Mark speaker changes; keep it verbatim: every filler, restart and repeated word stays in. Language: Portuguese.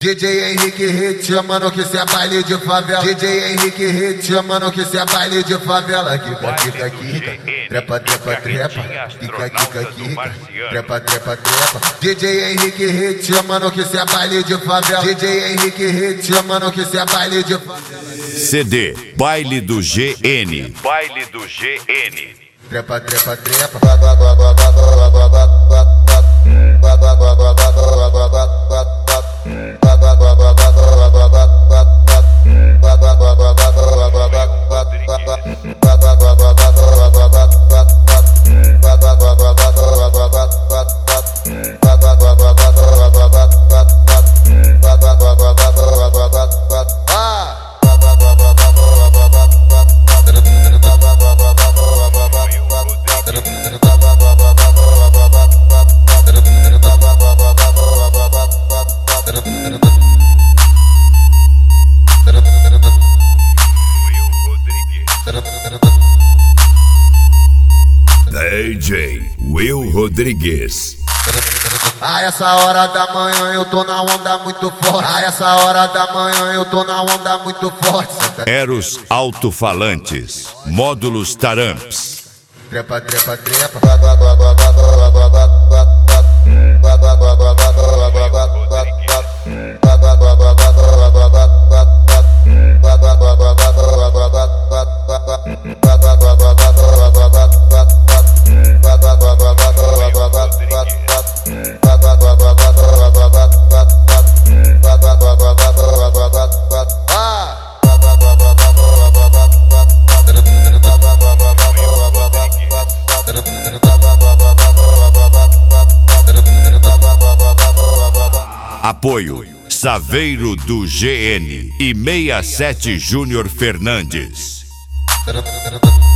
Speaker 1: D J Henrique Hit, mano, que cê é baile de favela. D J Henrique Hit, mano, que cê é baile de favela. Kika, kika, kika, trepa, trepa, trepa. Kika, kika, kika, trepa, trepa, trepa. D J Henrique Hit, mano, que cê é baile de favela. D J Henrique Hit, mano, que cê é baile de favela.
Speaker 2: C D Baile do G N. Baile do G N.
Speaker 1: Trepa, trepa, trepa.
Speaker 2: D J Will Rodrigues.
Speaker 1: A essa hora da manhã eu tô na onda muito forte. A essa hora da manhã eu tô na onda muito forte.
Speaker 2: Eros Alto-Falantes. Módulos Taramps.
Speaker 1: Trepa, trepa, trepa.
Speaker 2: Apoio Saveiro do G N e sessenta e sete Júnior Fernandes.